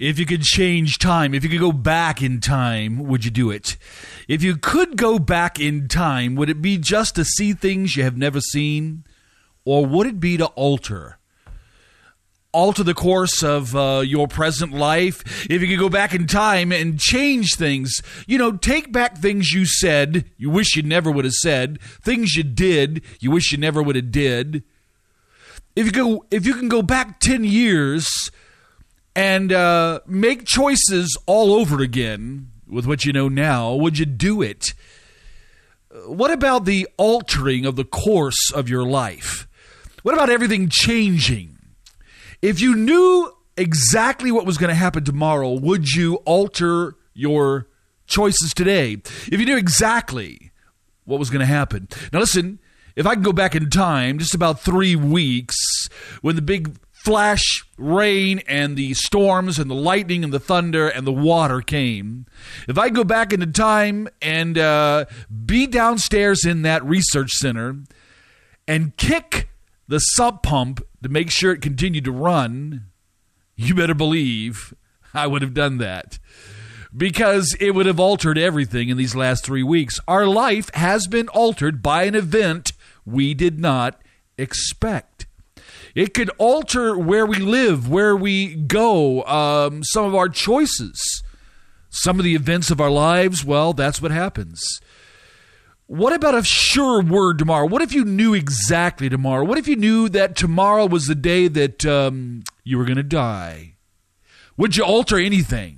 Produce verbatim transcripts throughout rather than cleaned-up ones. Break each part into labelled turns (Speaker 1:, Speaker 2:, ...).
Speaker 1: If you could change time, if you could go back in time, would you do it? If you could go back in time, would it be just to see things you have never seen? Or would it be to alter? Alter the course of uh, your present life? If you could go back in time and change things, you know, take back things you said, you wish you never would have said, things you did, you wish you never would have did. If you go, if you can go back ten years and uh, make choices all over again with what you know now, would you do it? What about the altering of the course of your life? What about everything changing? If you knew exactly what was going to happen tomorrow, would you alter your choices today? If you knew exactly what was going to happen. Now listen, if I can go back in time just about three weeks when the big flash rain and the storms and the lightning and the thunder and the water came, if I go back into time and uh, be downstairs in that research center and kick the sump pump to make sure it continued to run, you better believe I would have done that, because it would have altered everything in these last three weeks. Our life has been altered by an event we did not expect. It could alter where we live, where we go, um, some of our choices, some of the events of our lives. Well, that's what happens. What about a sure word tomorrow? What if you knew exactly tomorrow? What if you knew that tomorrow was the day that um, you were going to die? Would you alter anything?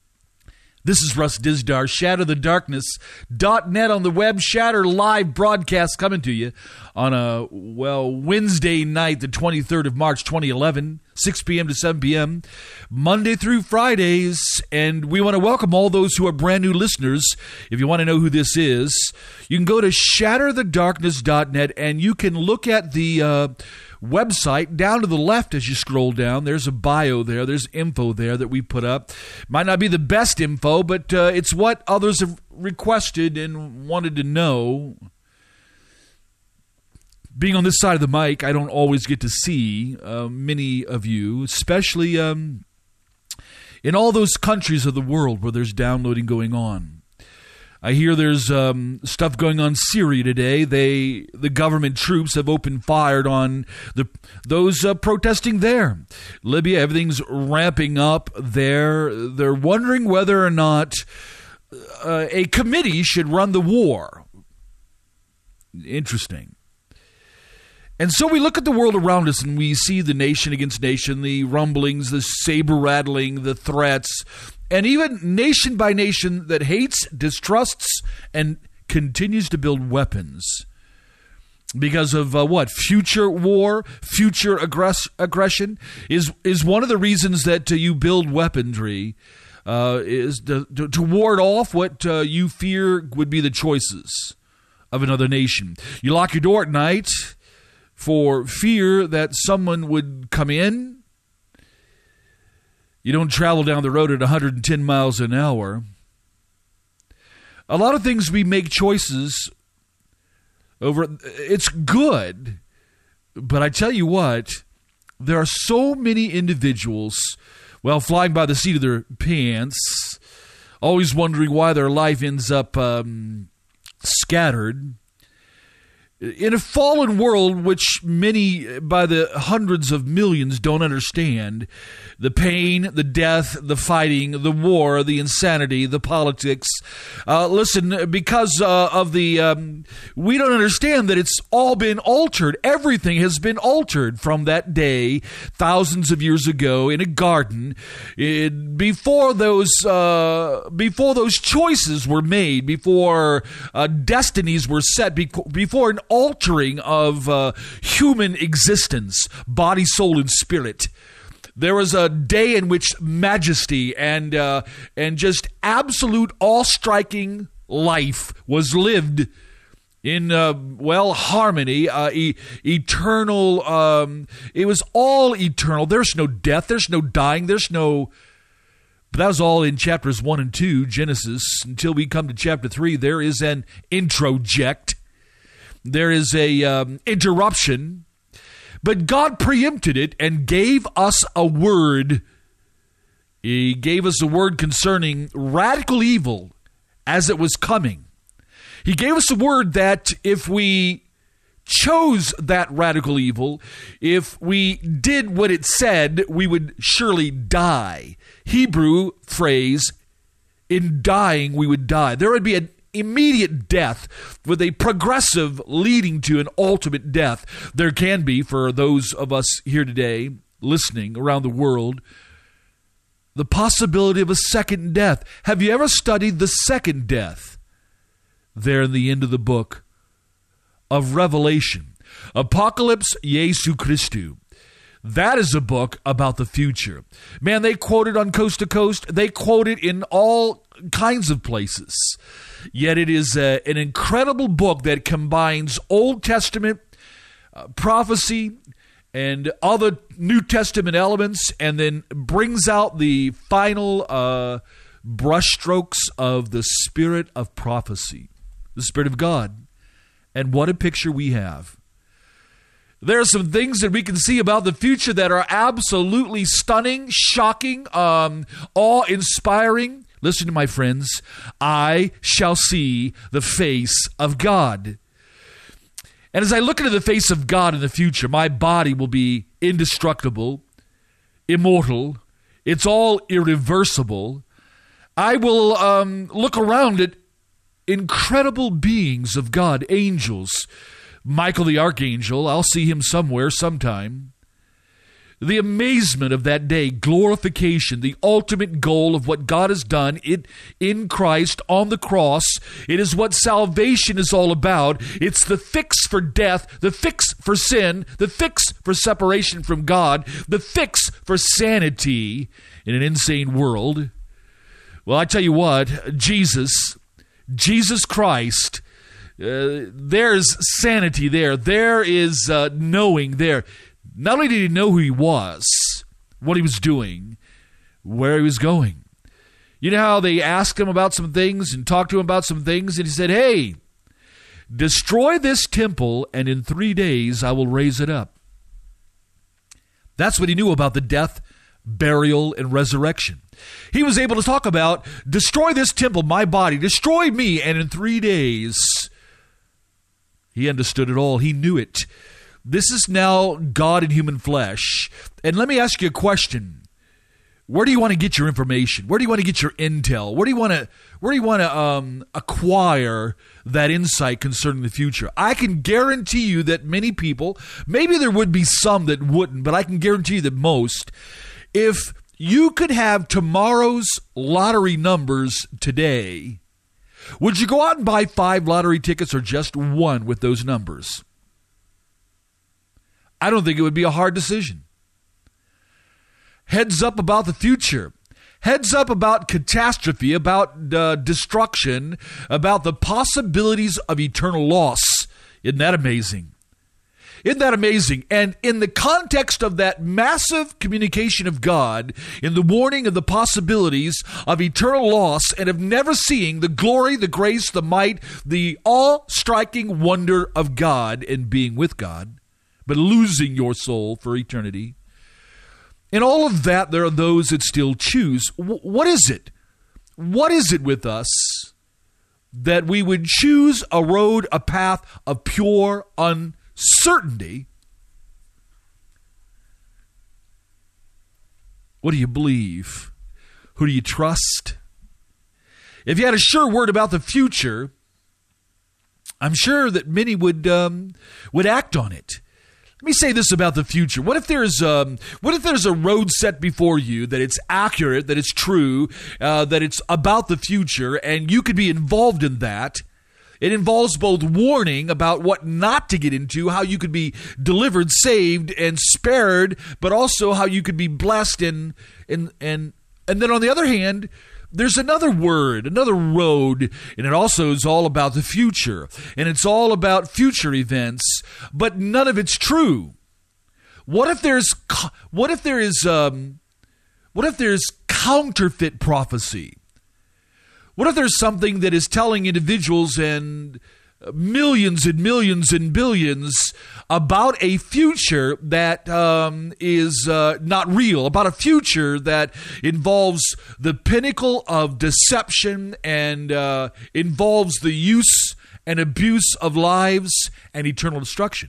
Speaker 1: This is Russ Dizdar, shatter the darkness dot net on the web, Shatter live broadcast coming to you on a, well, Wednesday night, the twenty-third of March, twenty eleven, six p.m. to seven p.m., Monday through Fridays, and we want to welcome all those who are brand new listeners. If you want to know who this is, you can go to shatter the darkness dot net, and you can look at the uh, website down to the left as you scroll down. There's a bio there. There's info there that we put up. Might not be the best info, but uh, it's what others have requested and wanted to know. Being on this side of the mic, I don't always get to see uh, many of you, especially um, in all those countries of the world where there's downloading going on. I hear there's um, stuff going on in Syria today. They, the government troops have opened fire on the those uh, protesting there. Libya, everything's ramping up there. They're wondering whether or not uh, a committee should run the war. Interesting. And so we look at the world around us and we see the nation against nation, the rumblings, the saber rattling, the threats, and even nation by nation that hates, distrusts, and continues to build weapons because of uh, what? Future war, future aggress- aggression is is one of the reasons that uh, you build weaponry, uh, is to, to, to ward off what uh, you fear would be the choices of another nation. You lock your door at night for fear that someone would come in. You don't travel down the road at one hundred ten miles an hour. A lot of things we make choices over. It's good, but I tell you what, there are so many individuals, well, flying by the seat of their pants, always wondering why their life ends up um, scattered. In a fallen world, which many by the hundreds of millions don't understand, the pain, the death, the fighting, the war, the insanity, the politics. Uh, listen, because uh, of the, um, we don't understand that it's all been altered. Everything has been altered from that day, thousands of years ago, in a garden. It, before those, uh, before those choices were made, before uh, destinies were set, before an altering of uh, human existence, body, soul, and spirit. There was a day in which majesty and uh, and just absolute awe-striking life was lived in, uh, well, harmony, uh, e- eternal. Um, it was all eternal. There's no death. There's no dying. There's no... But that was all in chapters one and two, Genesis. Until we come to chapter three, there is an introject. There is a um, interruption. But God preempted it and gave us a word He gave us a word concerning radical evil as it was coming. He gave us a word that if we chose that radical evil, if we did what it said, we would surely die. Hebrew phrase, in dying we would die. There would be an immediate death with a progressive leading to an ultimate death. There can be, for those of us here today listening around the world, the possibility of a second death. Have you ever studied the second death? There in the end of the book of Revelation, Apocalypse Jesu Christu. That is a book about the future. Man, they quote it on coast to coast. They quote it in all kinds of places. Yet it is a, an incredible book that combines Old Testament uh, prophecy and other New Testament elements, and then brings out the final uh, brushstrokes of the spirit of prophecy, the Spirit of God. And what a picture we have. There are some things that we can see about the future that are absolutely stunning, shocking, um, awe-inspiring. Listen to my friends. I shall see the face of God. And as I look into the face of God in the future, my body will be indestructible, immortal. It's all irreversible. I will um, look around at incredible beings of God, angels. Michael the Archangel, I'll see him somewhere, sometime. The amazement of that day, glorification, the ultimate goal of what God has done it, in Christ on the cross. It is what salvation is all about. It's the fix for death, the fix for sin, the fix for separation from God, the fix for sanity in an insane world. Well, I tell you what, Jesus, Jesus Christ, uh, there's sanity there. There is uh, knowing there. Not only did he know who he was, what he was doing, where he was going. You know how they asked him about some things and talked to him about some things, and he said, hey, destroy this temple, and in three days I will raise it up. That's what he knew about the death, burial, and resurrection. He was able to talk about, destroy this temple, my body, destroy me, and in three days, he understood it all. He knew it. This is now God in human flesh. And let me ask you a question. Where do you want to get your information? Where do you want to get your intel? Where do you want to where do you want to um, acquire that insight concerning the future? I can guarantee you that many people, maybe there would be some that wouldn't, but I can guarantee you that most, if you could have tomorrow's lottery numbers today, would you go out and buy five lottery tickets or just one with those numbers? I don't think it would be a hard decision. Heads up about the future. Heads up about catastrophe, about uh, destruction, about the possibilities of eternal loss. Isn't that amazing? Isn't that amazing? And in the context of that massive communication of God, in the warning of the possibilities of eternal loss and of never seeing the glory, the grace, the might, the awe-striking wonder of God and being with God, but losing your soul for eternity. In all of that, there are those that still choose. W- what is it? What is it with us that we would choose a road, a path of pure uncertainty? What do you believe? Who do you trust? If you had a sure word about the future, I'm sure that many would um, would act on it. Let me say this about the future. What if there's um, what if there's a road set before you that it's accurate, that it's true, uh, that it's about the future, and you could be involved in that? It involves both warning about what not to get into, how you could be delivered, saved, and spared, but also how you could be blessed, and and and and then on the other hand, there's another word, another road, and it also is all about the future, and it's all about future events, but none of it's true. What if there's, what if there is, um, what if there's counterfeit prophecy? What if there's something that is telling individuals and millions and millions and billions about a future that um, is uh, not real, about a future that involves the pinnacle of deception and uh, involves the use and abuse of lives and eternal destruction.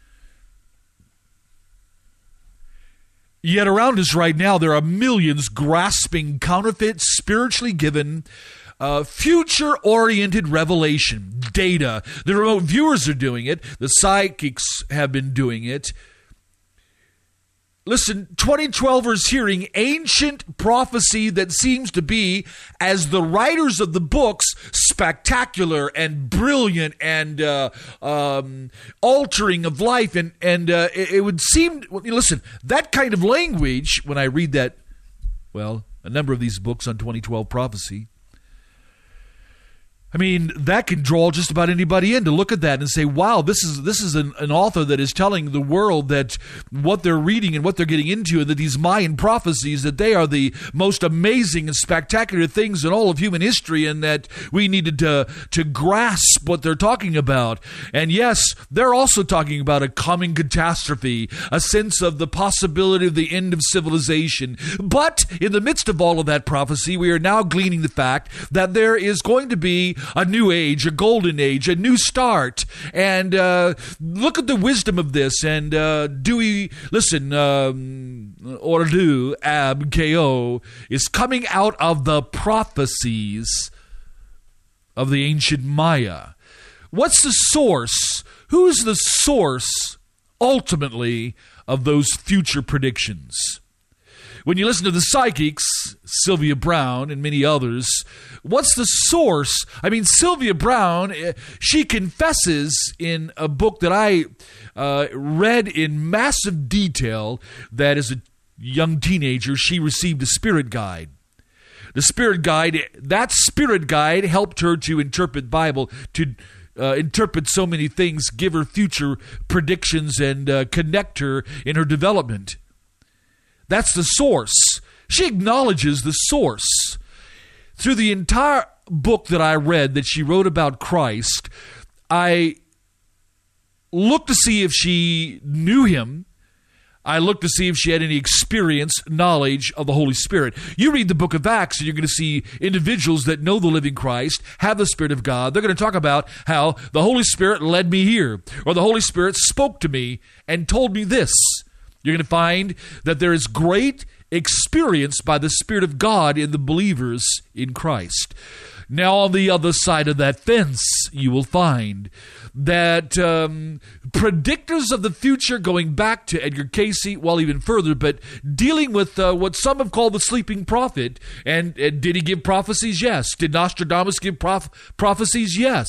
Speaker 1: Yet around us right now, there are millions grasping counterfeit, spiritually given, uh, future-oriented revelation, data. The remote viewers are doing it. The psychics have been doing it. Listen, twenty twelvers hearing ancient prophecy that seems to be, as the writers of the books, spectacular and brilliant and uh, um, altering of life. And, and uh, it, it would seem, listen, that kind of language, when I read that, well, a number of these books on twenty twelve prophecy, I mean, that can draw just about anybody in to look at that and say, wow, this is this is an, an author that is telling the world that what they're reading and what they're getting into, and that these Mayan prophecies, that they are the most amazing and spectacular things in all of human history, and that we needed to, to grasp what they're talking about. And yes, they're also talking about a coming catastrophe, a sense of the possibility of the end of civilization. But in the midst of all of that prophecy, we are now gleaning the fact that there is going to be a new age, a golden age, a new start. And uh, look at the wisdom of this. And uh, Dewey, listen, um, Ordu, Ab, K O, is coming out of the prophecies of the ancient Maya. What's the source? Who's the source, ultimately, of those future predictions? When you listen to the psychics, Sylvia Browne and many others, what's the source? I mean, Sylvia Browne, she confesses in a book that I uh, read in massive detail that as a young teenager, she received a spirit guide. The spirit guide, that spirit guide helped her to interpret Bible, to uh, interpret so many things, give her future predictions, and uh, connect her in her development. That's the source. She acknowledges the source. Through the entire book that I read that she wrote about Christ, I looked to see if she knew him. I looked to see if she had any experience, knowledge of the Holy Spirit. You read the book of Acts, and you're going to see individuals that know the living Christ, have the Spirit of God. They're going to talk about how the Holy Spirit led me here, or the Holy Spirit spoke to me and told me this. You're going to find that there is great experience by the Spirit of God in the believers in Christ. Now, on the other side of that fence, you will find that um, predictors of the future, going back to Edgar Cayce, well, even further, but dealing with uh, what some have called the sleeping prophet. And, and did he give prophecies? Yes. Did Nostradamus give prof- prophecies? Yes.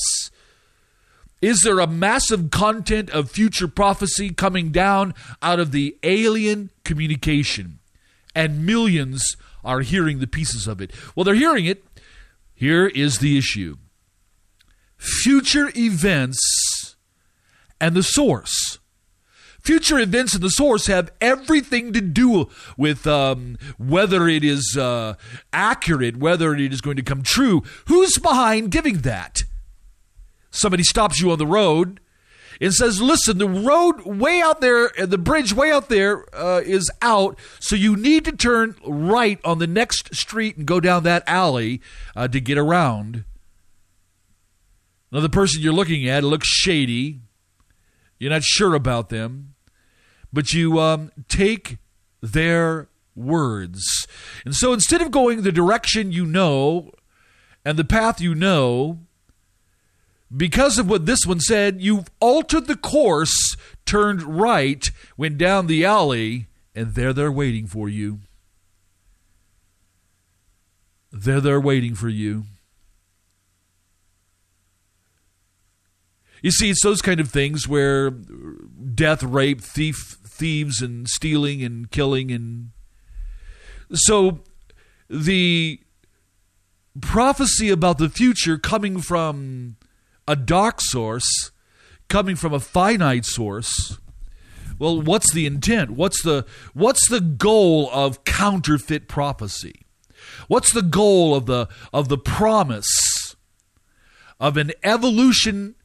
Speaker 1: Is there a massive content of future prophecy coming down out of the alien communication? And millions are hearing the pieces of it. Well, they're hearing it. Here is the issue. Future events and the source. Future events and the source have everything to do with um, whether it is uh, accurate, whether it is going to come true. Who's behind giving that? Somebody stops you on the road and says, listen, the road way out there, the bridge way out there uh, is out, so you need to turn right on the next street and go down that alley uh, to get around. Now, the person you're looking at looks shady. You're not sure about them, but you um, take their words. And so instead of going the direction you know and the path you know, because of what this one said, you've altered the course, turned right, went down the alley, and there they're waiting for you. There they're waiting for you. You see, it's those kind of things where death, rape, thief, thieves, and stealing and killing. And so the prophecy about the future coming from a dark source, coming from a finite source. Well, what's the intent? What's the what's the goal of counterfeit prophecy? What's the goal of the of the promise of an evolution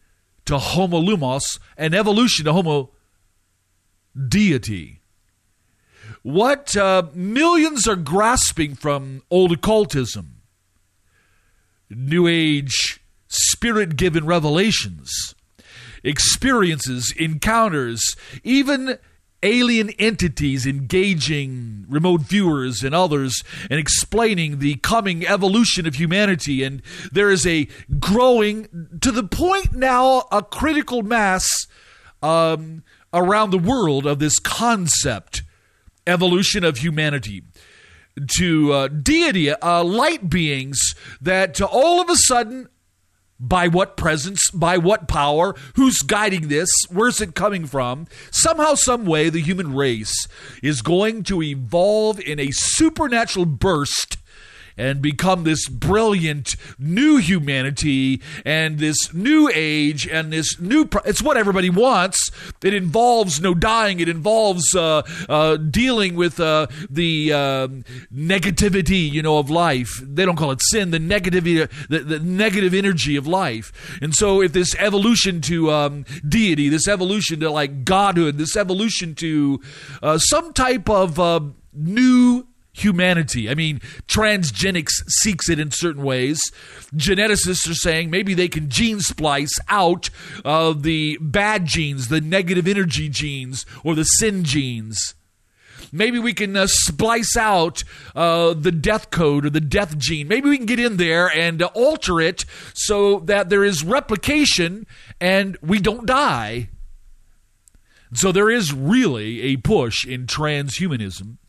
Speaker 1: to homo lumos and evolution to homo deity. What uh, millions are grasping from old occultism, New Age, spirit-given revelations, experiences, encounters, even alien entities engaging remote viewers and others and explaining the coming evolution of humanity. And there is a growing, to the point now, a critical mass um, around the world of this concept, evolution of humanity, to uh, deity, uh, light beings that uh, all of a sudden, by what presence, by what power, who's guiding this, where's it coming from? Somehow, some way, the human race is going to evolve in a supernatural burst and become this brilliant new humanity and this new age and this new... Pro- it's what everybody wants. It involves no dying. It involves uh, uh, dealing with uh, the uh, negativity, you know, of life. They don't call it sin. The negativity, the, the negative energy of life. And so, if this evolution to um, deity, this evolution to like godhood, this evolution to uh, some type of uh, new humanity. I mean, transgenics seeks it in certain ways. Geneticists are saying maybe they can gene splice out uh, the bad genes, the negative energy genes, or the sin genes. Maybe we can uh, splice out uh, the death code or the death gene. Maybe we can get in there and uh, alter it so that there is replication and we don't die. So there is really a push in transhumanism.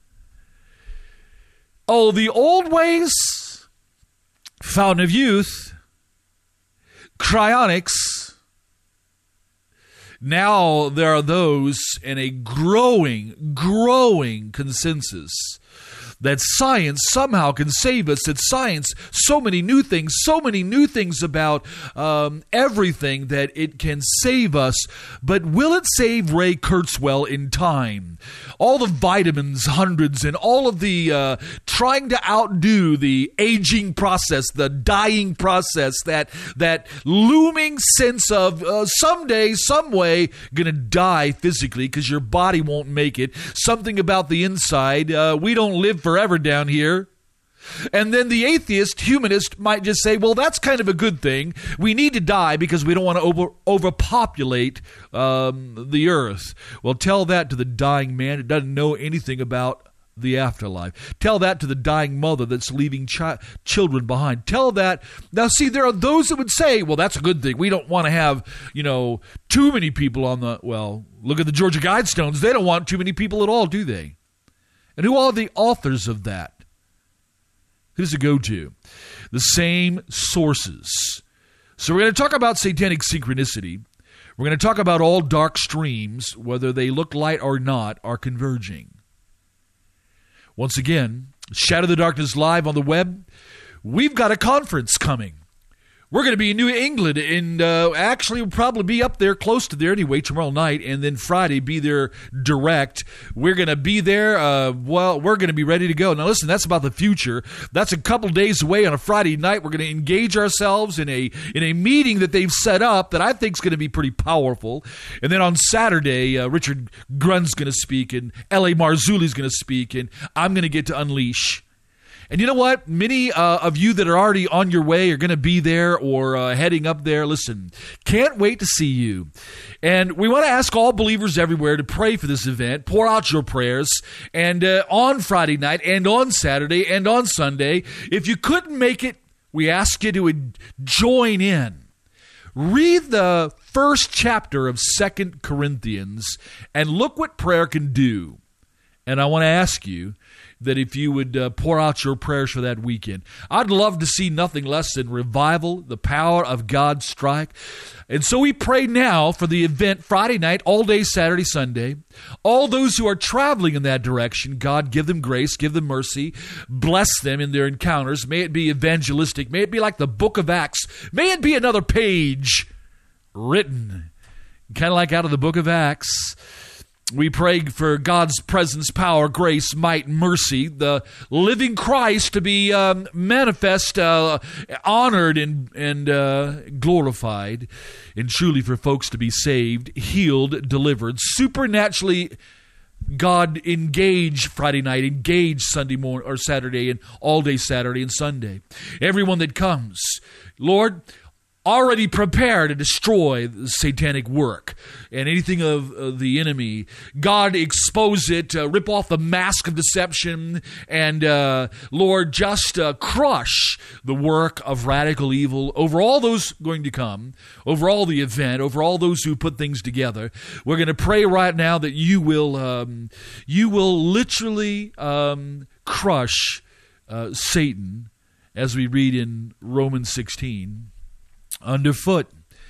Speaker 1: Oh, the old ways, fountain of youth, cryonics. Now there are those in a growing, growing consensus that science somehow can save us, that science, so many new things, so many new things about um, everything that it can save us. But will it save Ray Kurzweil in time? All the vitamins, hundreds, and all of the uh, trying to outdo the aging process, the dying process, that that looming sense of uh, someday, some way, going to die physically because your body won't make it. Something about the inside. Uh, we don't live forever down here. And then the atheist, humanist might just say, well, that's kind of a good thing. We need to die because we don't want to over overpopulate um, the earth. Well, tell that to the dying man who doesn't know anything about the afterlife. Tell that to the dying mother that's leaving chi- children behind. Tell that. Now, see, there are those that would say, well, that's a good thing. We don't want to have, you know, too many people on the, well, look at the Georgia Guidestones. They don't want too many people at all, do they? And who are the authors of that? Who does it go to? The same sources. So we're going to talk about satanic synchronicity. We're going to talk about all dark streams, whether they look light or not, are converging. Once again, Shadow the Darkness Live on the web. We've got a conference coming. We're going to be in New England, and uh, actually we'll probably be up there, close to there anyway, tomorrow night, and then Friday be there direct. We're going to be there. Uh, well, we're going to be ready to go. Now, listen, that's about the future. That's a couple days away on a Friday night. We're going to engage ourselves in a in a meeting that they've set up that I think is going to be pretty powerful. And then on Saturday, uh, Richard Grunn's going to speak, and L A Marzulli's going to speak, and I'm going to get to unleash. And you know what? Many uh, of you that are already on your way are going to be there or uh, heading up there. Listen, can't wait to see you. And we want to ask all believers everywhere to pray for this event. Pour out your prayers. And uh, on Friday night and on Saturday and on Sunday, if you couldn't make it, we ask you to join in. Read the first chapter of Second Corinthians and look what prayer can do. And I want to ask you that if you would uh, pour out your prayers for that weekend. I'd love to see nothing less than revival, the power of God strike. And so we pray now for the event Friday night, all day Saturday, Sunday. All those who are traveling in that direction, God, give them grace, give them mercy, bless them in their encounters. May it be evangelistic. May it be like the book of Acts. May it be another page written, kind of like out of the book of Acts. We pray for God's presence, power, grace, might, mercy, the living Christ to be um, manifest, uh, honored, and, and uh, glorified, and truly for folks to be saved, healed, delivered, supernaturally God engage Friday night, engage Sunday morning or Saturday, and all day Saturday and Sunday. Everyone that comes, Lord, already prepare to destroy the satanic work and anything of uh, the enemy. God, expose it, uh, rip off the mask of deception, and uh, Lord, just uh, crush the work of radical evil over all those going to come, over all the event, over all those who put things together. We're going to pray right now that you will, um, you will literally um, crush uh, Satan, as we read in Romans sixteen. Underfoot.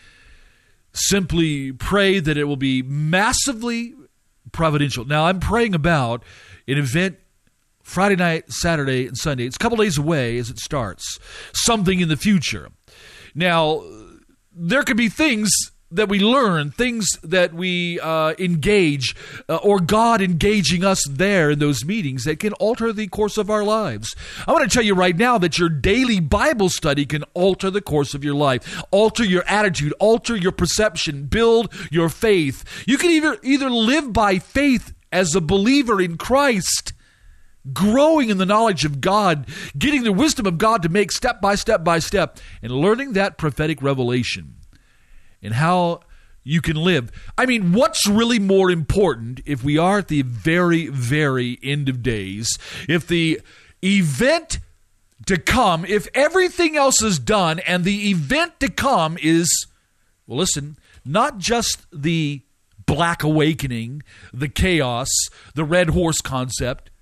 Speaker 1: Simply pray that it will be massively providential. Now, I'm praying about an event Friday night, Saturday, and Sunday. It's a couple days away as it starts. Something in the future. Now, there could be things that we learn, things that we uh, engage, uh, or God engaging us there in those meetings that can alter the course of our lives. I want to tell you right now that your daily Bible study can alter the course of your life, alter your attitude, alter your perception, build your faith. You can either, either live by faith as a believer in Christ, growing in the knowledge of God, getting the wisdom of God to make step by step by step, and learning that prophetic revelation. And how you can live. I mean, what's really more important if we are at the very, very end of days? If the event to come, if everything else is done and the event to come is, well, listen, not just the Black Awakening, the chaos, the red horse concept.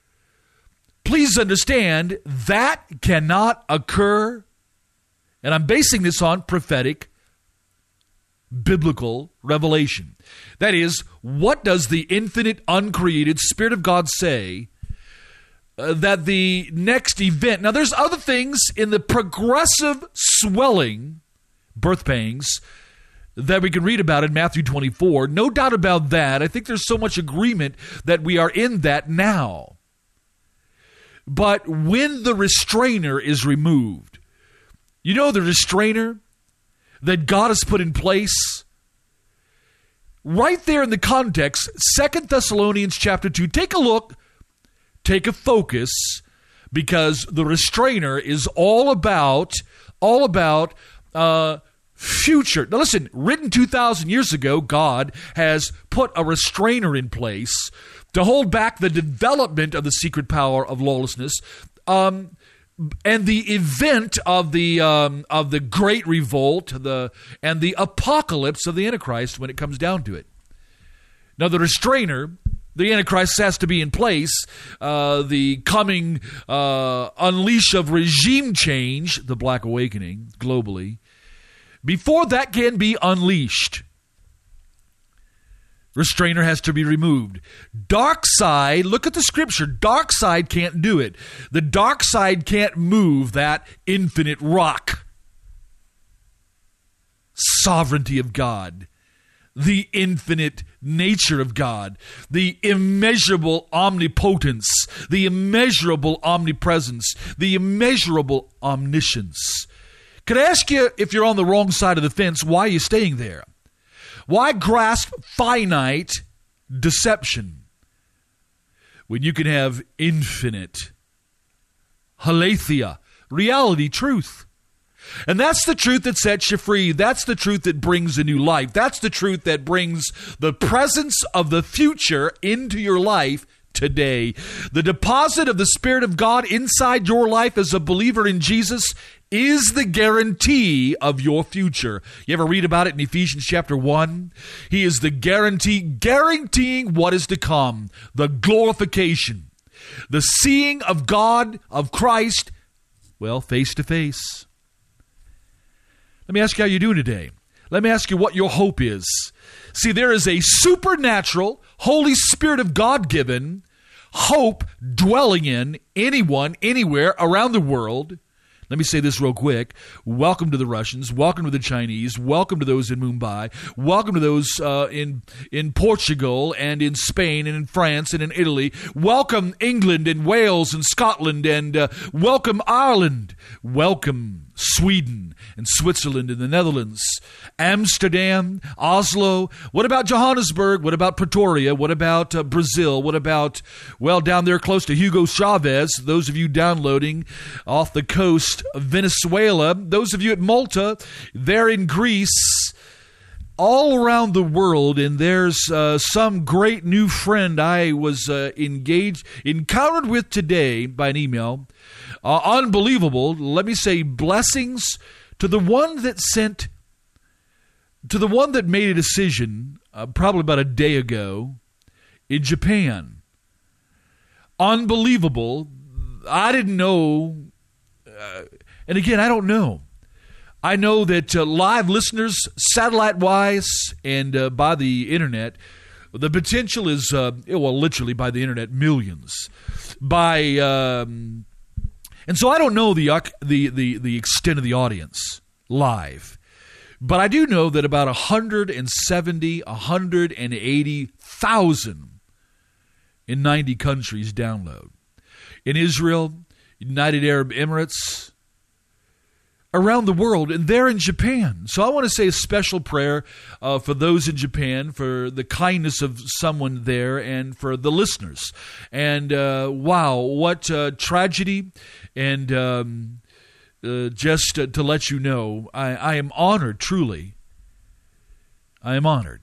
Speaker 1: Please understand that cannot occur, and I'm basing this on prophetic biblical revelation. That is, what does the infinite, uncreated Spirit of God say uh, that the next event... Now, there's other things in the progressive swelling, birth pangs, that we can read about in Matthew twenty-four. No doubt about that. I think there's so much agreement that we are in that now. But when the restrainer is removed, you know the restrainer that God has put in place? Right there in the context, Second Thessalonians chapter two. Take a look, take a focus, because the restrainer is all about, all about uh, future. Now listen, written two thousand years ago, God has put a restrainer in place to hold back the development of the secret power of lawlessness, um, and the event of the um, of the great revolt, the and the apocalypse of the Antichrist when it comes down to it. Now, the restrainer, the Antichrist, has to be in place. Uh, the coming uh, unleash of regime change, the Black Awakening globally, before that can be unleashed, restrainer has to be removed. Dark side, look at the scripture. Dark side can't do it. The dark side can't move that infinite rock. Sovereignty of God. The infinite nature of God. The immeasurable omnipotence. The immeasurable omnipresence. The immeasurable omniscience. Could I ask you, if you're on the wrong side of the fence, why are you staying there? Why grasp finite deception when you can have infinite aletheia, reality, truth? And that's the truth that sets you free. That's the truth that brings a new life. That's the truth that brings the presence of the future into your life today. The deposit of the Spirit of God inside your life as a believer in Jesus is the guarantee of your future. You ever read about it in Ephesians chapter one? He is the guarantee, guaranteeing what is to come, the glorification, the seeing of God, of Christ, well, face to face. Let me ask you how you're doing today. Let me ask you what your hope is. See, there is a supernatural, Holy Spirit of God-given hope dwelling in anyone, anywhere around the world. Let me say this real quick. Welcome to the Russians. Welcome to the Chinese. Welcome to those in Mumbai. Welcome to those uh, in in Portugal and in Spain and in France and in Italy. Welcome England and Wales and Scotland, and uh, welcome Ireland. Welcome Sweden and Switzerland and the Netherlands, Amsterdam, Oslo. What about Johannesburg? What about Pretoria? What about uh, Brazil? What about, well, down there close to Hugo Chavez, those of you downloading off the coast of Venezuela, those of you at Malta, there in Greece, all around the world. And there's uh, some great new friend I was uh, engaged, encountered with today by an email. Uh, unbelievable. Let me say blessings to the one that sent, to the one that made a decision uh, probably about a day ago in Japan. Unbelievable. I didn't know, uh, and again, I don't know. I know that uh, live listeners, satellite-wise and uh, by the internet, the potential is, uh, well, literally by the internet, millions. By... Um, And so I don't know the, the the the extent of the audience live, but I do know that about one hundred seventy, one hundred eighty thousand in ninety countries download. In Israel, United Arab Emirates, around the world, and they're in Japan. So I want to say a special prayer uh, for those in Japan, for the kindness of someone there, and for the listeners. And uh, wow, what uh, tragedy. And um, uh, just uh, to let you know, I, I am honored, truly. I am honored.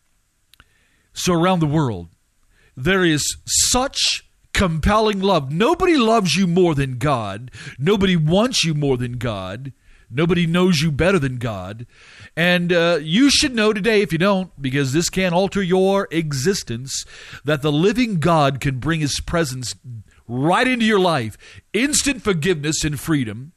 Speaker 1: So around the world, there is such compelling love. Nobody loves you more than God. Nobody wants you more than God. Nobody knows you better than God. And uh, you should know today, if you don't, because this can alter your existence, that the living God can bring His presence right into your life. Instant forgiveness and freedom.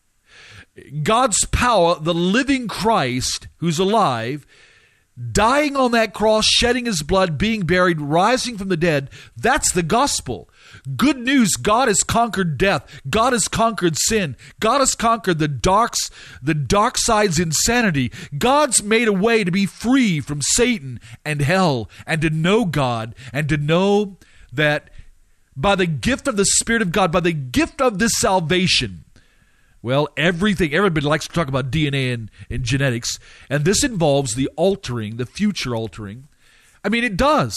Speaker 1: God's power, the living Christ who's alive, dying on that cross, shedding His blood, being buried, rising from the dead. That's the gospel. Good news, God has conquered death. God has conquered sin. God has conquered the darks, the dark side's insanity. God's made a way to be free from Satan and hell, and to know God, and to know that by the gift of the Spirit of God, by the gift of this salvation, well, everything, everybody likes to talk about D N A and, and genetics, and this involves the altering, the future altering. I mean, it does.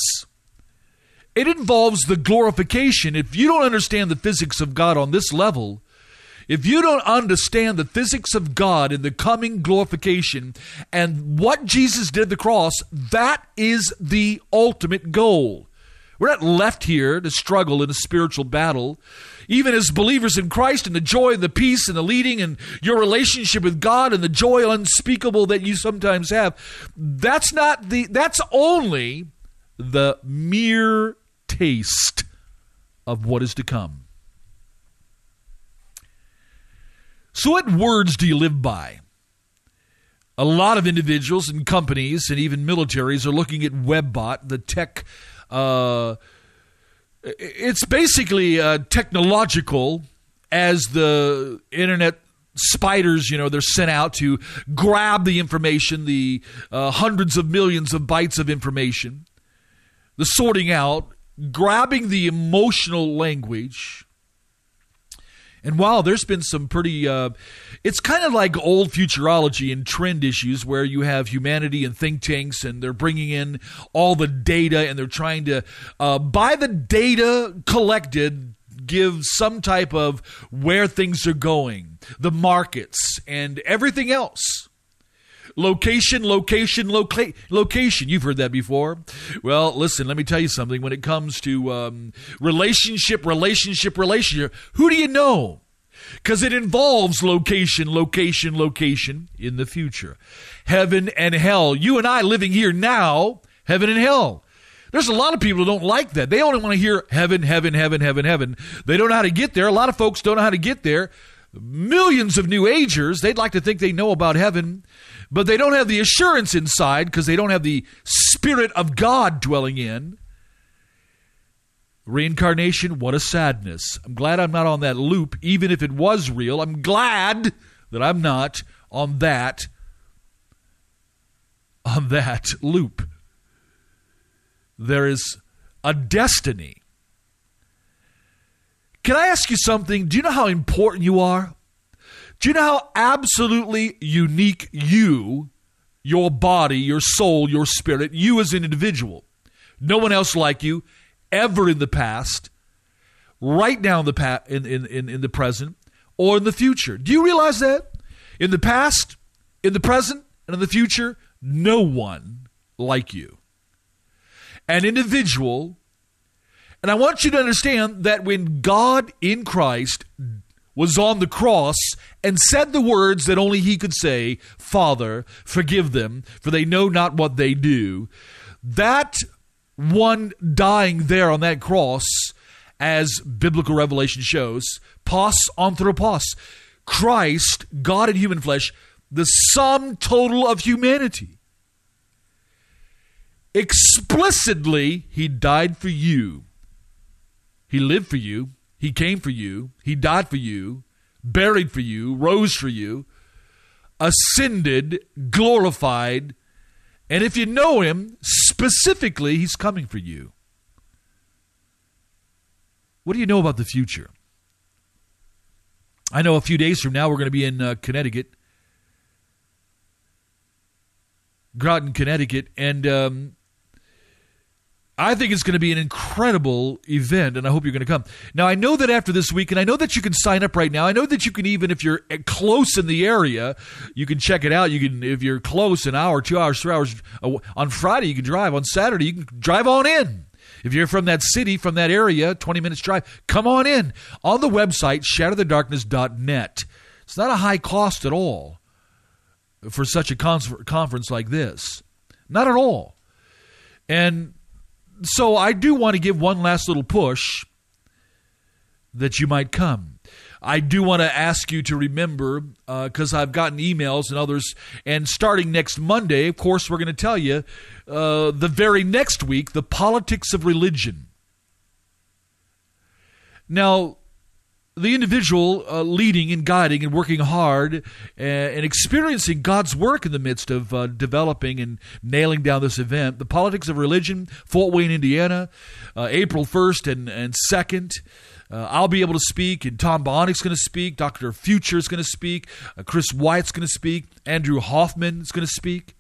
Speaker 1: It involves the glorification. If you don't understand the physics of God on this level, if you don't understand the physics of God in the coming glorification and what Jesus did at the cross, that is the ultimate goal. We're not left here to struggle in a spiritual battle. Even as believers in Christ, and the joy and the peace and the leading and your relationship with God and the joy unspeakable that you sometimes have, that's not the, that's only the mere taste of what is to come. So what words do you live by? A lot of individuals and companies and even militaries are looking at WebBot, the tech. Uh, it's basically uh, technological, as the internet spiders, you know, they're sent out to grab the information, the uh, hundreds of millions of bytes of information, the sorting out, grabbing the emotional language. And wow, there's been some pretty, uh, it's kind of like old futurology and trend issues where you have humanity and think tanks, and they're bringing in all the data, and they're trying to, uh, by the data collected, give some type of where things are going, the markets, and everything else. Location, location, loca- location. You've heard that before. Well, listen, let me tell you something. When it comes to um, relationship, relationship, relationship, who do you know? Because it involves location, location, location in the future. Heaven and hell. You and I living here now, heaven and hell. There's a lot of people who don't like that. They only want to hear heaven, heaven, heaven, heaven, heaven. They don't know how to get there. A lot of folks don't know how to get there. Millions of New Agers, they'd like to think they know about heaven, but they don't have the assurance inside because they don't have the Spirit of God dwelling in. Reincarnation, what a sadness. I'm glad I'm not on that loop, even if it was real. I'm glad that I'm not on that, on that loop. There is a destiny. Can I ask you something? Do you know how important you are? Do you know how absolutely unique you, your body, your soul, your spirit, you as an individual, no one else like you, ever in the past, right now in the pa- in, in, in, in the present, or in the future. Do you realize that? In the past, in the present, and in the future, no one like you. An individual, and I want you to understand that when God in Christ was on the cross and said the words that only he could say, Father, forgive them, for they know not what they do, that one dying there on that cross, as biblical revelation shows, pos anthropos, Christ, God in human flesh, the sum total of humanity. Explicitly, he died for you. He lived for you. He came for you. He died for you, buried for you, rose for you, ascended, glorified. And if you know him, specifically, he's coming for you. What do you know about the future? I know a few days from now we're going to be in uh, Connecticut, Groton, Connecticut, and um, I think it's going to be an incredible event, and I hope you're going to come. Now, I know that after this week, and I know that you can sign up right now. I know that you can, even if you're close in the area, you can check it out. You can, if you're close, an hour, two hours, three hours. On Friday, you can drive. On Saturday, you can drive on in. If you're from that city, from that area, twenty minutes drive, come on in. On the website, shatter the darkness dot net. It's not a high cost at all for such a conference like this. Not at all. And so I do want to give one last little push that you might come. I do want to ask you to remember, because uh, I've gotten emails and others, and starting next Monday, of course, we're going to tell you, uh, the very next week, the politics of religion. Now, the individual uh, leading and guiding and working hard and, and experiencing God's work in the midst of uh, developing and nailing down this event, the politics of religion, Fort Wayne, Indiana, uh, April first and, and second. Uh, I'll be able to speak, and Tom Bonick's going to speak. Doctor Future is going to speak. Uh, Chris White's going to speak. Andrew Hoffman is going to speak.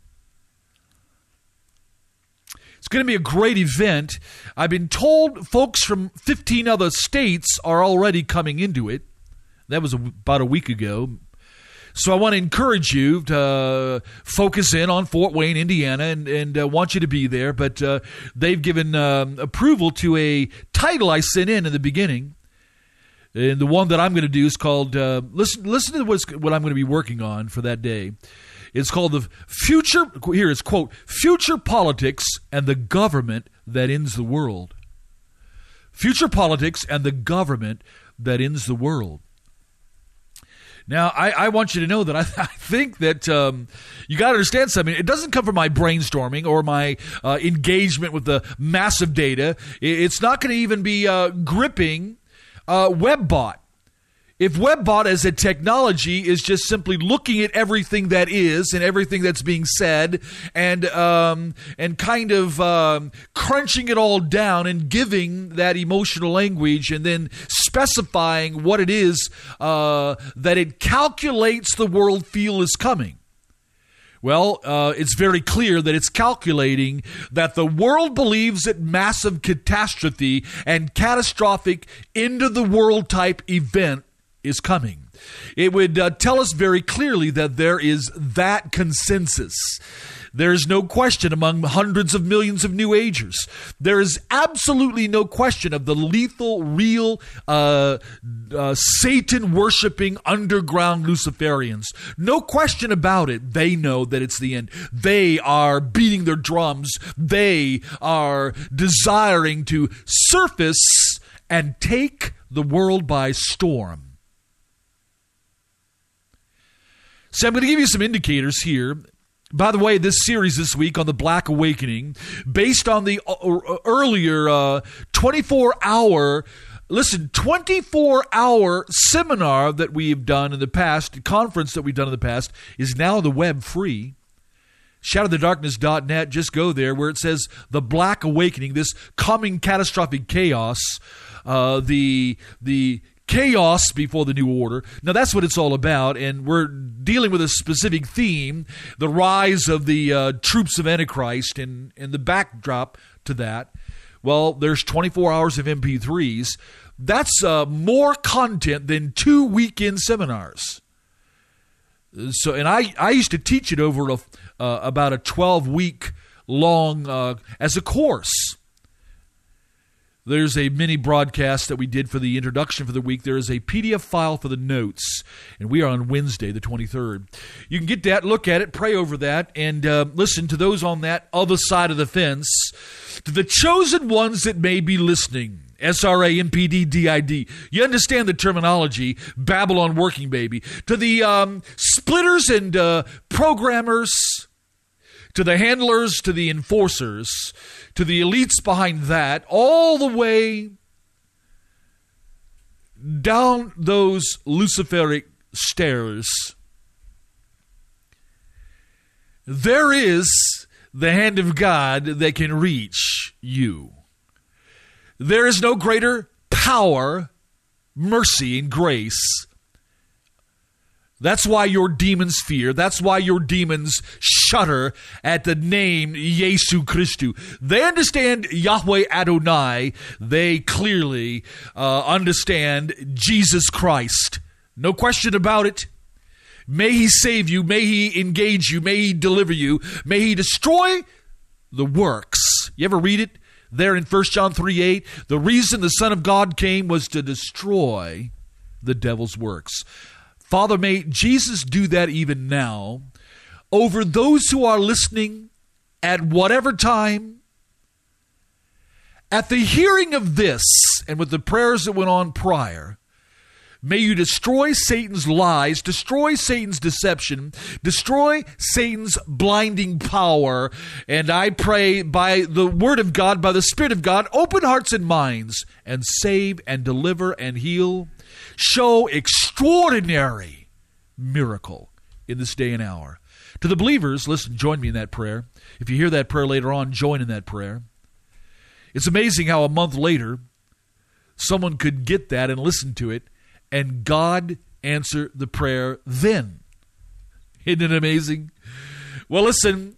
Speaker 1: It's going to be a great event. I've been told folks from fifteen other states are already coming into it. That was a, about a week ago. So I want to encourage you to uh, focus in on Fort Wayne, Indiana, and, and uh, want you to be there. But uh, they've given um, approval to a title I sent in in the beginning. And the one that I'm going to do is called, uh, listen listen to what's, what I'm going to be working on for that day. It's called the Future, here it's quote, Future Politics and the Government That Ends the World. Future Politics and the Government That Ends the World. Now, I, I want you to know that I, I think that um, you got to understand something. It doesn't come from my brainstorming or my uh, engagement with the massive data. It, it's not going to even be uh, gripping uh, WebBot. If WebBot as a technology is just simply looking at everything that is and everything that's being said and um, and kind of um, crunching it all down and giving that emotional language and then specifying what it is uh, that it calculates the world feel is coming. Well, uh, it's very clear that it's calculating that the world believes that massive catastrophe and catastrophic end-of-the-world type event is coming. It would uh, tell us very clearly that there is that consensus. There is no question among hundreds of millions of New Agers. There is absolutely no question of the lethal, real, uh, uh, Satan-worshiping underground Luciferians. No question about it. They know that it's the end. They are beating their drums. They are desiring to surface and take the world by storm. So I'm going to give you some indicators here By the way, this series this week on the Black Awakening, based on the uh, earlier uh, twenty-four hour, listen, twenty-four hour seminar that we have done in the past, conference that we've done in the past, is now on the web free. shadow the darkness dot net, just go there where it says the Black Awakening, this coming catastrophic chaos, uh, the the chaos before the new order. Now that's what it's all about, and we're dealing with a specific theme, the rise of the uh, troops of Antichrist, and, and the backdrop to that. Well, there's twenty-four hours of M P threes. That's uh, more content than two weekend seminars. So, and I, I used to teach it over a, uh, about a twelve-week long uh, as a course. There's a mini broadcast that we did for the introduction for the week. There is a P D F file for the notes, and we are on Wednesday, the twenty-third. You can get that, look at it, pray over that, and uh, listen to those on that other side of the fence. To the chosen ones that may be listening, S R A, M P D, D I D. You understand the terminology, Babylon working baby. To the um, splitters and uh, programmers, to the handlers, to the enforcers, to the elites behind that, all the way down those Luciferic stairs, there is the hand of God that can reach you. There is no greater power, mercy, and grace. That's why your demons fear. That's why your demons shudder at the name Yesu Christu. They understand Yahweh Adonai. They clearly uh, understand Jesus Christ. No question about it. May he save you. May he engage you. May he deliver you. May he destroy the works. You ever read it? There in First John three eight, the reason the Son of God came was to destroy the devil's works. Father, may Jesus do that even now over those who are listening at whatever time. At the hearing of this, and with the prayers that went on prior, may you destroy Satan's lies, destroy Satan's deception, destroy Satan's blinding power. And I pray by the word of God, by the Spirit of God, open hearts and minds and save and deliver and heal. Show extraordinary miracle in this day and hour. To the believers, listen, join me in that prayer. If you hear that prayer later on, join in that prayer. It's amazing how a month later, someone could get that and listen to it, and God answer the prayer then. Isn't it amazing? Well, listen,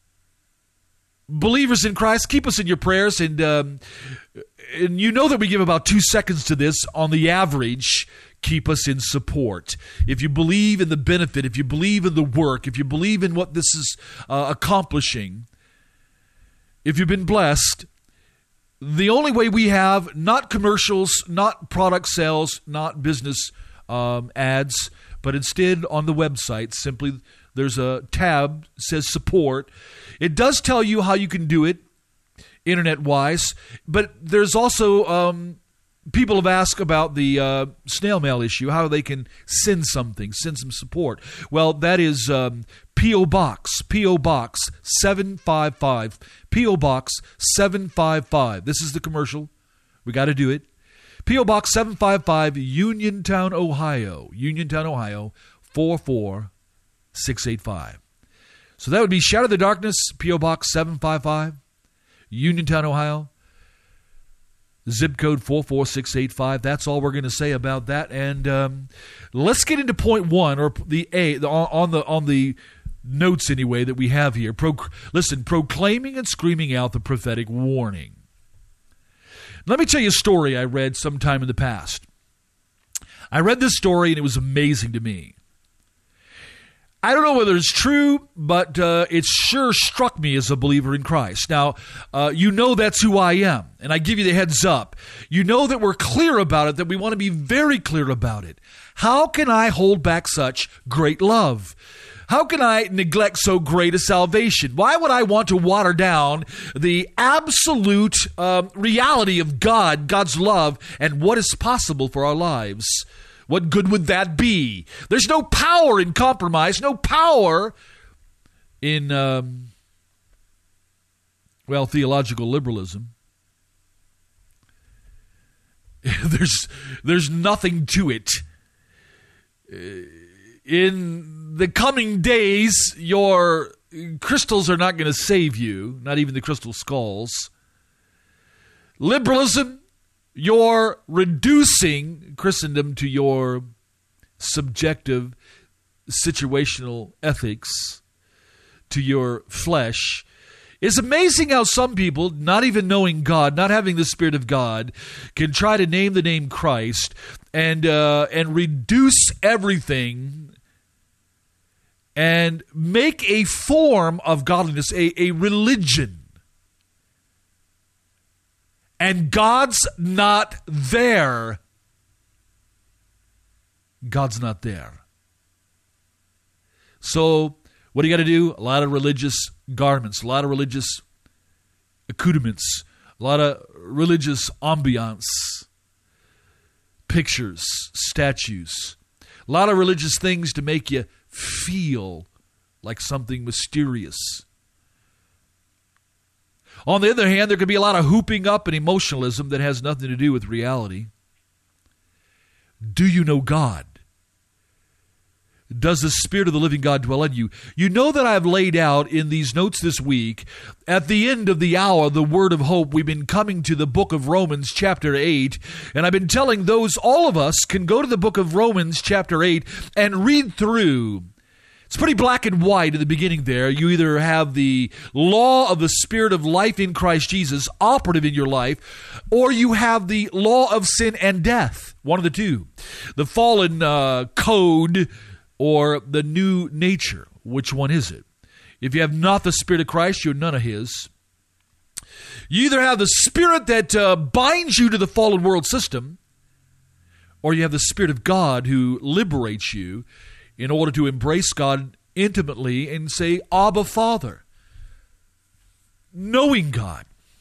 Speaker 1: believers in Christ, keep us in your prayers. And, um, and you know that we give about two seconds to this on the average. Keep us in support. If you believe in the benefit, if you believe in the work, if you believe in what this is uh, accomplishing, if you've been blessed, the only way we have, not commercials, not product sales, not business um, ads, but instead on the website, simply there's a tab that says support. It does tell you how you can do it internet-wise, but there's also, um, people have asked about the uh, snail mail issue, how they can send something, send some support. Well, that is um, P O. Box, P O. Box seven five five, P O. Box seven five five. This is the commercial. We got to do it. P O. Box seven five five, Uniontown, Ohio. Uniontown, Ohio, four four six eight five. So that would be Shadow the Darkness, P O. Box seven five five, Uniontown, Ohio. Zip code four four six eight five. That's all we're going to say about that. And um, let's get into point one, or the A, the, on the on the notes anyway that we have here. Pro, listen, proclaiming and screaming out the prophetic warning. Let me tell you a story I read sometime in the past. I read this story and it was amazing to me. I don't know whether it's true, but uh, it sure struck me as a believer in Christ. Now, uh, you know that's who I am, and I give you the heads up. You know that we're clear about it, that we want to be very clear about it. How can I hold back such great love? How can I neglect so great a salvation? Why would I want to water down the absolute um, reality of God, God's love, and what is possible for our lives? What good would that be? There's no power in compromise, no power in, um, well, theological liberalism. there's there's nothing to it. In the coming days, your crystals are not going to save you, not even the crystal skulls. Liberalism, you're reducing Christendom to your subjective, situational ethics, to your flesh. It's amazing how some people, not even knowing God, not having the Spirit of God, can try to name the name Christ and uh, and reduce everything and make a form of godliness, a, a religion. And God's not there. God's not there. So, what do you got to do? A lot of religious garments, a lot of religious accoutrements, a lot of religious ambiance, pictures, statues, a lot of religious things to make you feel like something mysterious. On the other hand, there could be a lot of hooping up and emotionalism that has nothing to do with reality. Do you know God? Does the Spirit of the living God dwell in you? You know that I've laid out in these notes this week, at the end of the hour, the word of hope. We've been coming to the book of Romans chapter eight, and I've been telling those, all of us can go to the book of Romans chapter eight and read through. It's pretty black and white in the beginning there. You either have the law of the Spirit of life in Christ Jesus operative in your life, or you have the law of sin and death, one of the two. The fallen uh, code or the new nature. Which one is it? If you have not the Spirit of Christ, you're none of His. You either have the Spirit that uh, binds you to the fallen world system, or you have the Spirit of God who liberates you in order to embrace God intimately and say, Abba, Father. Knowing God.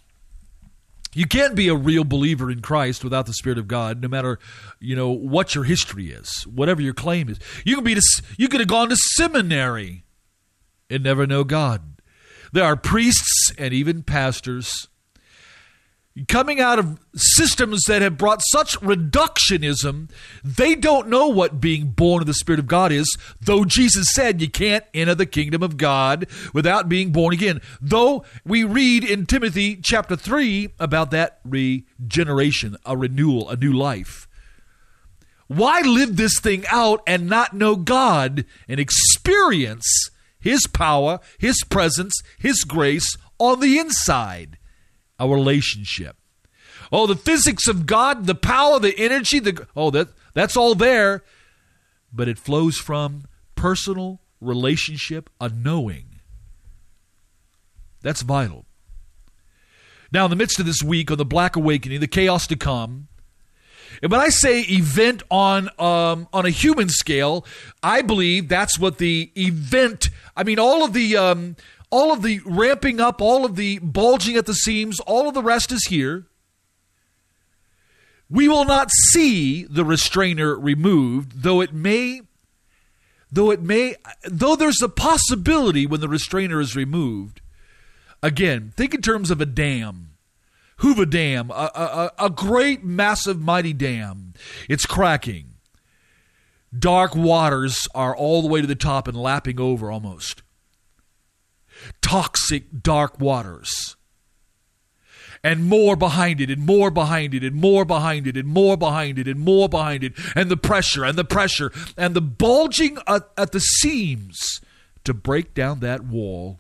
Speaker 1: You can't be a real believer in Christ without the Spirit of God, no matter, you know, what your history is, whatever your claim is. You can be, to, you could have gone to seminary and never know God. There are priests and even pastors coming out of systems that have brought such reductionism, they don't know what being born of the Spirit of God is, though Jesus said you can't enter the kingdom of God without being born again. Though we read in Timothy chapter three about that regeneration, a renewal, a new life. Why live this thing out and not know God and experience His power, His presence, His grace on the inside? A relationship. Oh, the physics of God, the power, the energy, the oh, that that's all there, but it flows from personal relationship, a knowing. That's vital. Now, in the midst of this week on the Black Awakening, the chaos to come, and when I say event on um, on a human scale, I believe that's what the event. I mean, all of the. Um, All of the ramping up, all of the bulging at the seams, all of the rest is here. We will not see the restrainer removed, though it may, though it may, though there's a possibility when the restrainer is removed. Again, think in terms of a dam. Hoover Dam, a, a, a great, massive, mighty dam. It's cracking. Dark waters are all the way to the top and lapping over almost. Toxic dark waters, and more behind it, and more behind it, and more behind it, and more behind it, and more behind it, and the pressure, and the pressure, and the bulging at, at the seams to break down that wall.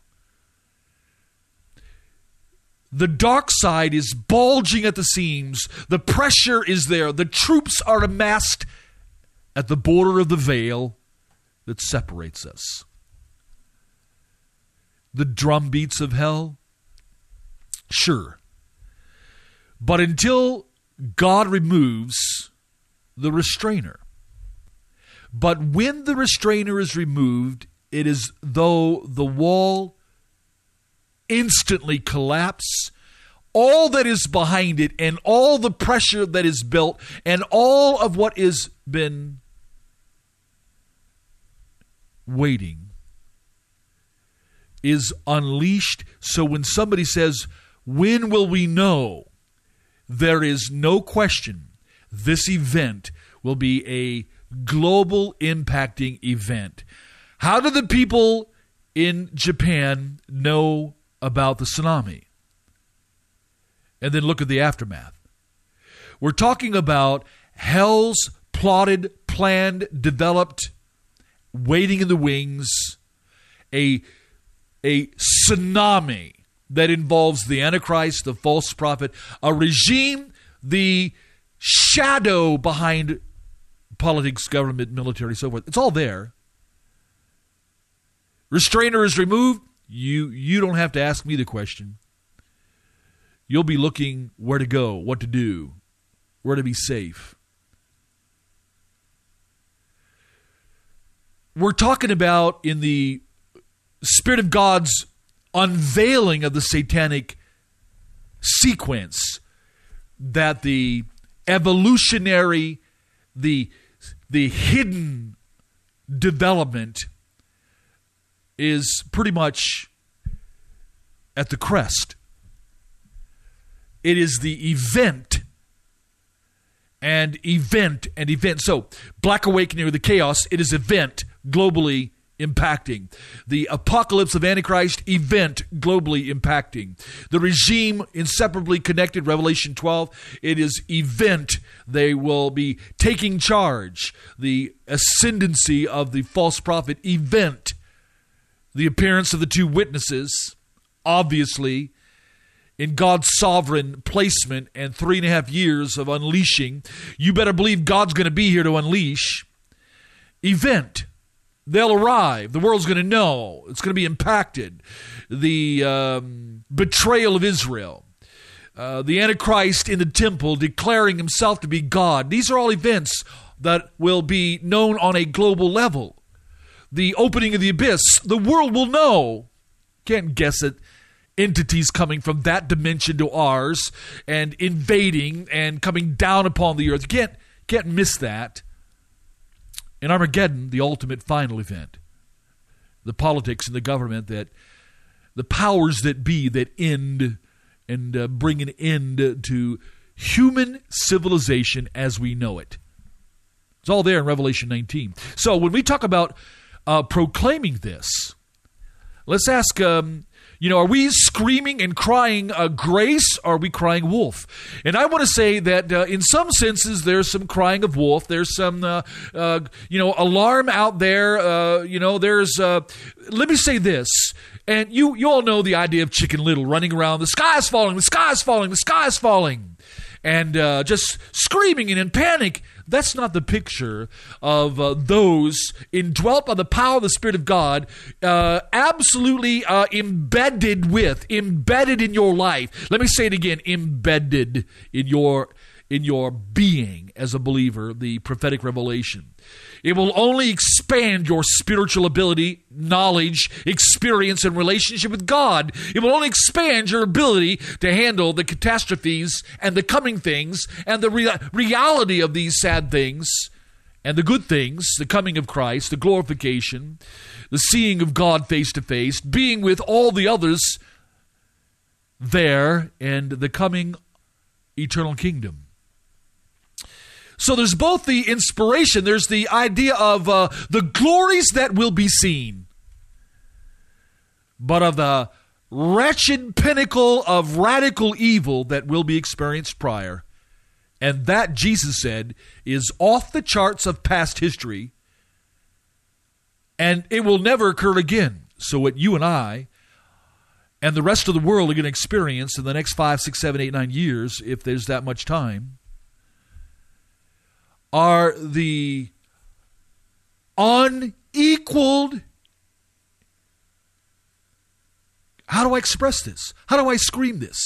Speaker 1: The dark side is bulging at the seams. The pressure is there. The troops are amassed at the border of the veil that separates us. The drum beats of hell? Sure. But until God removes the restrainer. But when the restrainer is removed, it is though the wall instantly collapses. All that is behind it and all the pressure that is built and all of what has been waiting is unleashed. So when somebody says, when will we know? There is no question this event will be a global impacting event. How do the people in Japan know about the tsunami? And then look at the aftermath. We're talking about hell's plotted, planned, developed, waiting in the wings, a, a tsunami that involves the Antichrist, the false prophet, a regime, the shadow behind politics, government, military, so forth. It's all there. Restrainer is removed. You, you don't have to ask me the question. You'll be looking where to go, what to do, where to be safe. We're talking about, in the Spirit of God's unveiling of the satanic sequence, that the evolutionary, the, the hidden development is pretty much at the crest. It is the event and event and event. So, Black Awakening, or the chaos, it is event globally impacting. The apocalypse of Antichrist, event globally impacting. The regime inseparably connected, Revelation twelve, it is event. They will be taking charge. The ascendancy of the false prophet, event. The appearance of the two witnesses, obviously, in God's sovereign placement and three and a half years of unleashing. You better believe God's going to be here to unleash. Event. They'll arrive. The world's going to know. It's going to be impacted. The um, betrayal of Israel. Uh, the Antichrist in the temple declaring himself to be God. These are all events that will be known on a global level. The opening of the abyss. The world will know. Can't guess it. Entities coming from that dimension to ours and invading and coming down upon the earth. You can't, can't miss that. In Armageddon, the ultimate final event. The politics and the government, that the powers that be that end and uh, bring an end to human civilization as we know it. It's all there in Revelation nineteen. So when we talk about uh, proclaiming this, let's ask, um, you know, are we screaming and crying uh, grace, or are we crying wolf? And I want to say that uh, in some senses there's some crying of wolf. There's some, uh, uh, you know, alarm out there. Uh, you know, there's, uh, let me say this. And you, you all know the idea of Chicken Little running around, the sky's falling, the sky's falling, the sky's falling. And uh, just screaming and in panic. That's not the picture of uh, those indwelt by the power of the Spirit of God, uh, absolutely uh, embedded with, embedded in your life. Let me say it again, embedded in your in your being as a believer, the prophetic revelation. It will only expand your spiritual ability, knowledge, experience, and relationship with God. It will only expand your ability to handle the catastrophes and the coming things and the rea- reality of these sad things and the good things, the coming of Christ, the glorification, the seeing of God face to face, being with all the others there, and the coming eternal kingdom. So there's both the inspiration, there's the idea of uh, the glories that will be seen, but of the wretched pinnacle of radical evil that will be experienced prior. And that, Jesus said, is off the charts of past history, and it will never occur again. So what you and I and the rest of the world are going to experience in the next five, six, seven, eight, nine years, if there's that much time, are the unequaled. How do I express this? How do I scream this?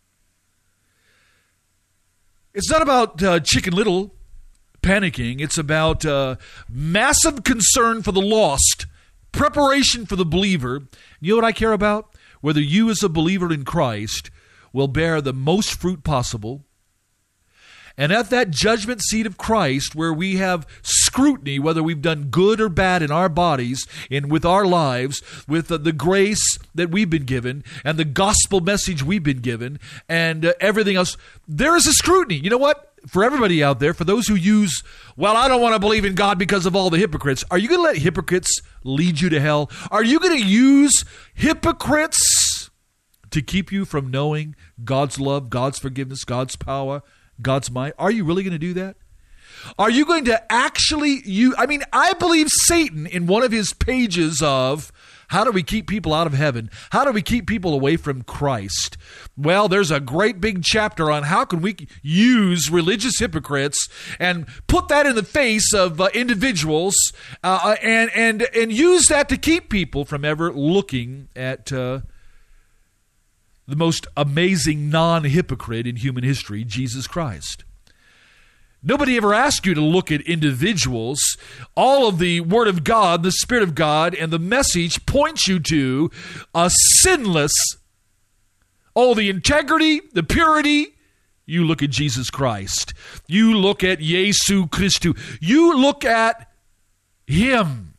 Speaker 1: It's not about uh, Chicken Little panicking. It's about uh, massive concern for the lost, preparation for the believer. You know what I care about? Whether you as a believer in Christ will bear the most fruit possible, And at that judgment seat of Christ, where we have scrutiny, whether we've done good or bad in our bodies and with our lives, with the, the grace that we've been given and the gospel message we've been given and uh, everything else, there is a scrutiny. You know what? For everybody out there, for those who use, well, I don't want to believe in God because of all the hypocrites, are you going to let hypocrites lead you to hell? Are you going to use hypocrites to keep you from knowing God's love, God's forgiveness, God's power, God's might? Are you really going to do that? Are you going to actually, you? I mean, I believe Satan in one of his pages of how do we keep people out of heaven? How do we keep people away from Christ? Well, there's a great big chapter on how can we use religious hypocrites and put that in the face of uh, individuals uh, and and and use that to keep people from ever looking at uh, the most amazing non-hypocrite in human history, Jesus Christ. Nobody ever asked you to look at individuals. All of the Word of God, the Spirit of God, and the message points you to a sinless, oh, the integrity, the purity. You look at Jesus Christ. You look at Jesu Christu. You look at Him.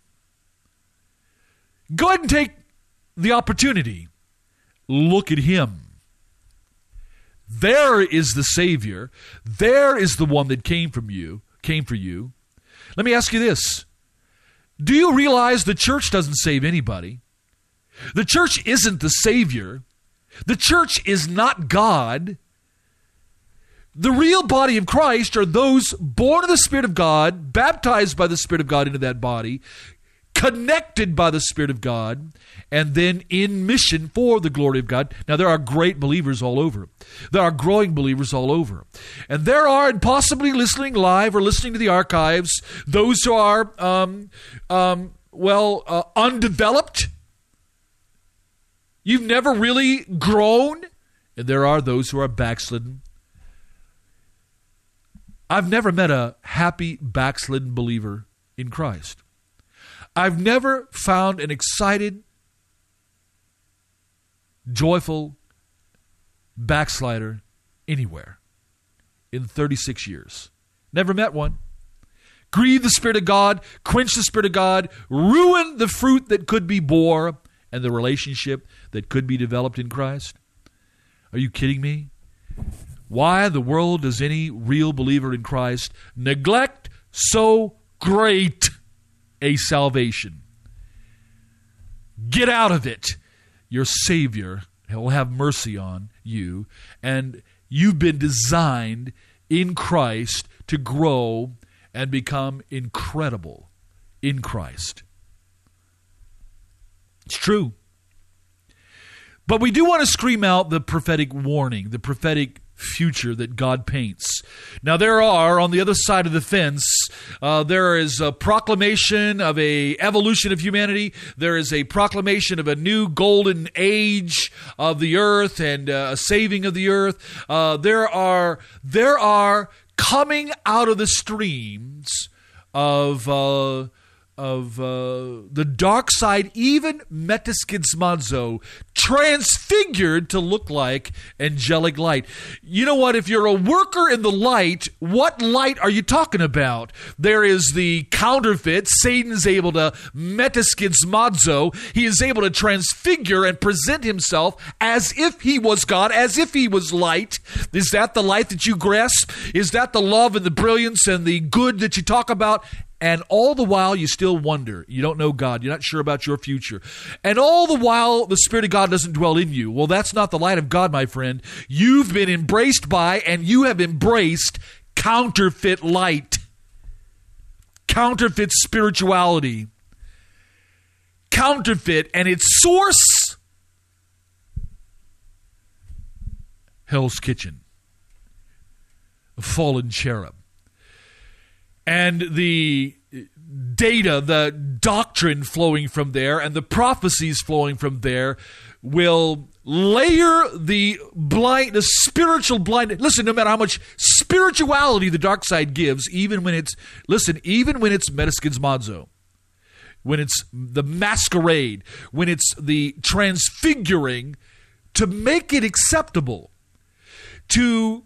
Speaker 1: Go ahead and take the opportunity. Look at Him. There is the Savior. There is the one that came from you, came for you. Let me ask you this. Do you realize the church doesn't save anybody? The church isn't the Savior. The church is not God. The real body of Christ are those born of the Spirit of God, baptized by the Spirit of God into that body, connected by the Spirit of God, and then in mission for the glory of God. Now, there are great believers all over. There are growing believers all over. And there are, and possibly listening live or listening to the archives, those who are, um, um, well, uh, undeveloped. You've never really grown. And there are those who are backslidden. I've never met a happy backslidden believer in Christ. I've never found an excited, joyful backslider anywhere in thirty-six years. Never met one. Grieve the Spirit of God, quench the Spirit of God, ruin the fruit that could be bore and the relationship that could be developed in Christ. Are you kidding me? Why in the world does any real believer in Christ neglect so great a salvation? Get out of it. Your Savior will have mercy on you, and you've been designed in Christ to grow and become incredible in Christ. It's true. But we do want to scream out the prophetic warning, the prophetic future that God paints. Now, there are, on the other side of the fence, uh, there is a proclamation of a evolution of humanity. There is a proclamation of a new golden age of the earth and uh, a saving of the earth. Uh, there are, there are coming out of the streams of uh, of uh, the dark side, even metaskizmazo, transfigured to look like angelic light. You know what? If you're a worker in the light, what light are you talking about? There is the counterfeit. Satan's able to metaskizmazo. He is able to transfigure and present himself as if he was God, as if he was light. Is that the light that you grasp? Is that the love and the brilliance and the good that you talk about? And all the while, you still wonder. You don't know God. You're not sure about your future. And all the while, the Spirit of God doesn't dwell in you. Well, that's not the light of God, my friend. You've been embraced by, and you have embraced counterfeit light. Counterfeit spirituality. Counterfeit, and its source, Hell's Kitchen. A fallen cherub. And the data, the doctrine flowing from there, and the prophecies flowing from there will layer the blind, the spiritual blind. Listen, no matter how much spirituality the dark side gives, even when it's, listen, even when it's metaskizmazo, when it's the masquerade, when it's the transfiguring, to make it acceptable, to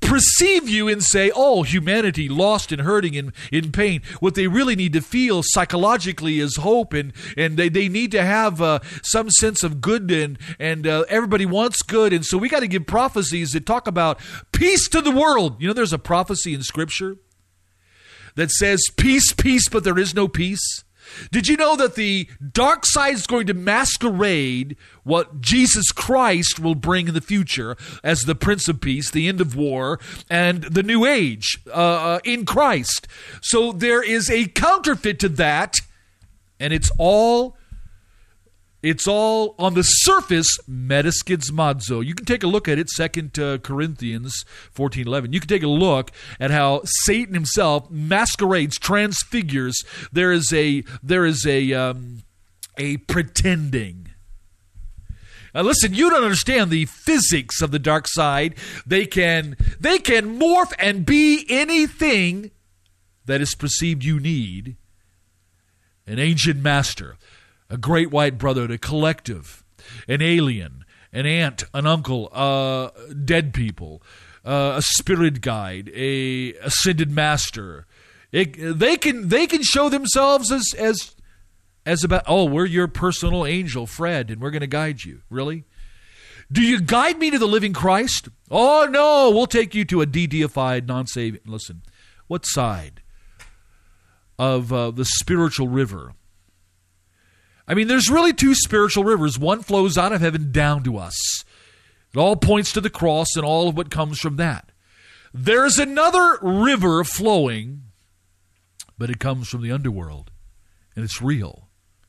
Speaker 1: perceive you and say, oh, humanity lost and hurting and in pain. What they really need to feel psychologically is hope, and, and they, they need to have uh, some sense of good, and, and uh, everybody wants good. And so we got to give prophecies that talk about peace to the world. You know, there's a prophecy in Scripture that says peace, peace, but there is no peace. Did you know that the dark side is going to masquerade what Jesus Christ will bring in the future as the Prince of Peace, the end of war, and the new age uh, in Christ? So there is a counterfeit to that, and it's all it's all on the surface metaschizmazo. You can take a look at it, Second uh, Corinthians fourteen eleven. You can take a look at how Satan himself masquerades, transfigures. There is a there is a um, a pretending. Now listen, you don't understand the physics of the dark side. They can they can morph and be anything that is perceived you need. An ancient master, a great white brother, a collective, an alien, an aunt, an uncle, uh, dead people, uh, a spirit guide, a ascended master. It, they can they can show themselves as as as about, oh, we're your personal angel, Fred, and we're going to guide you. Really? Do you guide me to the living Christ? Oh, no, we'll take you to a de-deified, non-saving. Listen, what side of uh, the spiritual river? I mean, there's really two spiritual rivers. One flows out of heaven down to us. It all points to the cross and all of what comes from that. There's another river flowing, but it comes from the underworld, and it's real.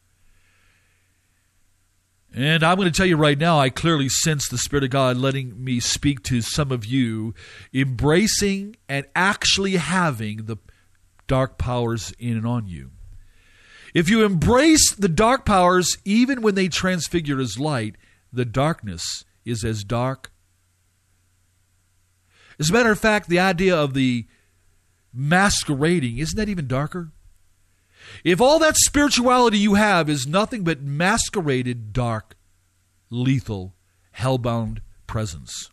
Speaker 1: And I'm going to tell you right now, I clearly sense the Spirit of God letting me speak to some of you, embracing and actually having the dark powers in and on you. If you embrace the dark powers, even when they transfigure as light, the darkness is as dark. As a matter of fact, the idea of the masquerading, isn't that even darker? If all that spirituality you have is nothing but masqueraded, dark, lethal, hellbound presence,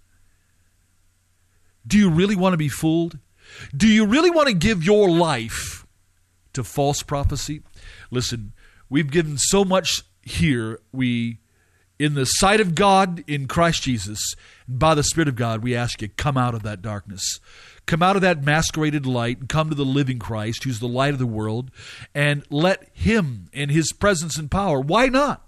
Speaker 1: do you really want to be fooled? Do you really want to give your life to false prophecy? Listen, we've given so much here. We, in the sight of God, in Christ Jesus, by the Spirit of God, we ask you, come out of that darkness. Come out of that masqueraded light and come to the living Christ, who's the light of the world, and let Him in His presence and power. Why not?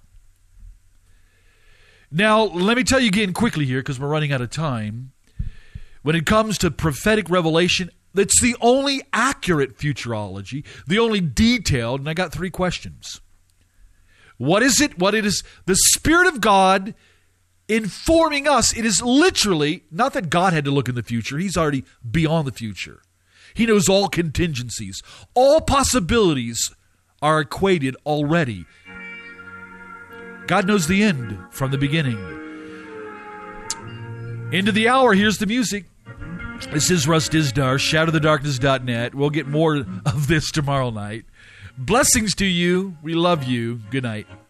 Speaker 1: Now, let me tell you again quickly here, because we're running out of time. When it comes to prophetic revelation, it's the only accurate futurology, the only detailed, and I got three questions. What is it? What it is? The Spirit of God informing us. It is literally, not that God had to look in the future. He's already beyond the future. He knows all contingencies. All possibilities are equated already. God knows the end from the beginning. End of the hour, here's the music. This is Russ Dizdar, shadow the darkness dot net. We'll get more of this tomorrow night. Blessings to you. We love you. Good night.